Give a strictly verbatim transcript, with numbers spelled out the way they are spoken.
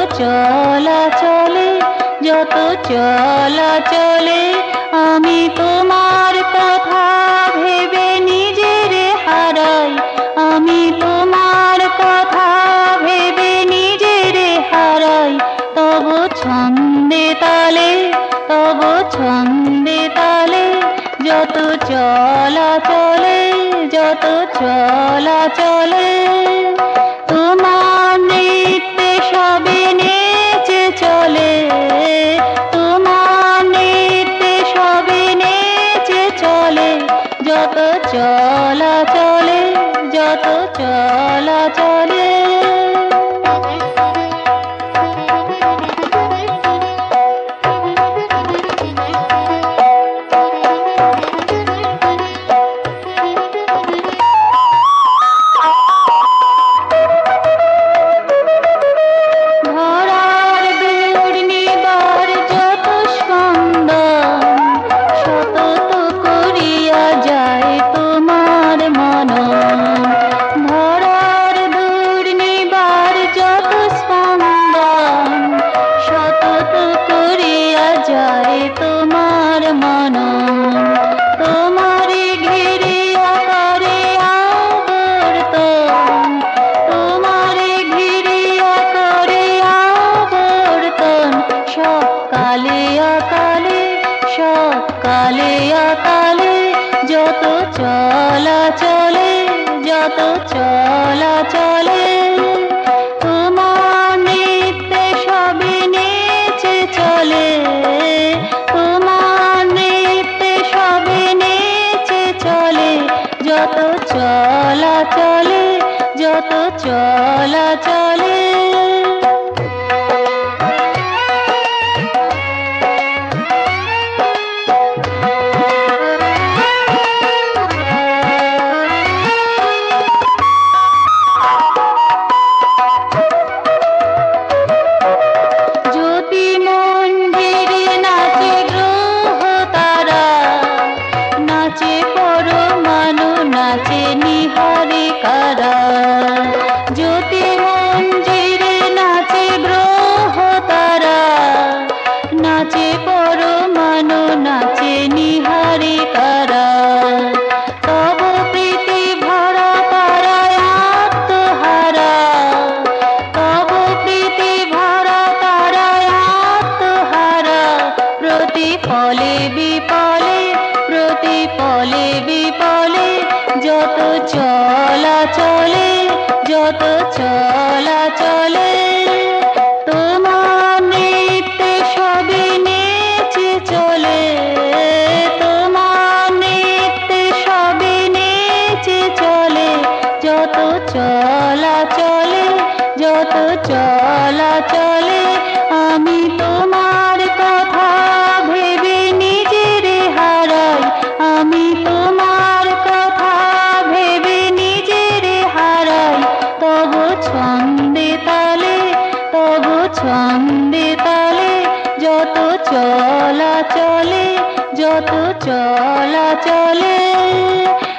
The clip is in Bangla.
চলাচলে যত চলাচলে আমি তোমার কথা ভেবে নিজেরে হারাই, আমি তোমার কথা ভেবে নিজেরে হারাই। তব ছন্দে তালে তব ছন্দে তালে যত চলাচলে যত চলাচলে তোমার নৃত্যে সবে নেচে চলে, তোমার নৃত্যে সবে নেচে চলে যত চলাচলে যত চলাচলে। কালে আকালে যত চলাচলে যত চলাচলে তোমার নৃত্যে সবে নেচে চলে, তোমার নৃত্যে সবে নেচে চলে যত চলাচলে যত চলাচলে। নাচে নিহারিকারা জ্যোতি মঞ্জিরে নাচে গ্রহ তারা, নাচে পরমাণু নাচে নিহারিকারা। তব প্রীতি ভরা তারায় আত্মহারা, তব প্রীতি ভরা তারায় আত্মহারা। প্রতিফলে বিপলে প্রতিফলে বিপলে যত চলাচলে যত চলাচলে তোমার নৃত্যে সবে নেচে চলে, তোমার নৃত্যে সবে নেচে চলে যত চলাচলে যত চলাচলে। আমি তোমার কথা ভেবে নিজেরে হারাই, আমি তোমার কথা ভেবে নিজেরে হারাই। তব ছন্দে তালে তব ছন্দে তালে যত চলাচলে যত চলাচলে।